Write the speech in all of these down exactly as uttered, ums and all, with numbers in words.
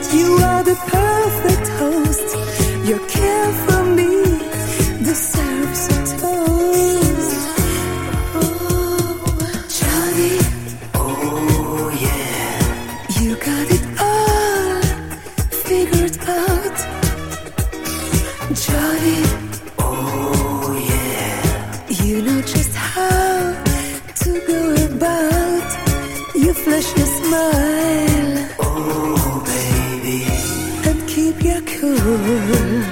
you are the perfect host. Your care for me deserves a toast. Oh, Johnny, oh yeah, you got it all figured out. Johnny, oh yeah, you know just how to go about. You flash your smile, oh baby, and keep your cool.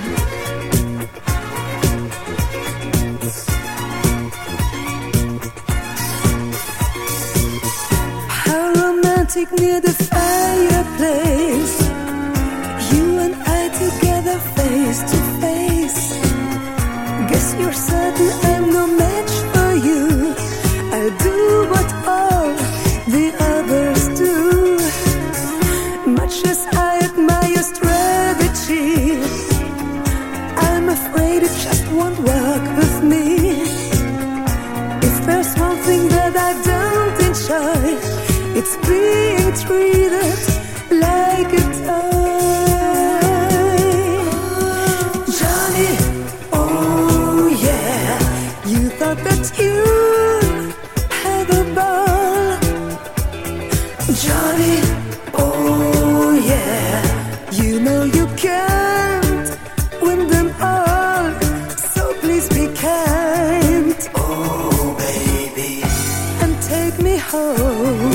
How romantic near the fireplace, you and I together face to face. Guess you're certain I'm no match for you. I'll do what all the others do. Much as I admire your strategy, I'm afraid it just won't work with me. If there's one thing that I don't enjoy, it's being treated like a toy. Johnny, oh yeah, you thought that you had a ball. Johnny, oh yeah, you know you can't win them all, so please be kind, oh baby, and take me home.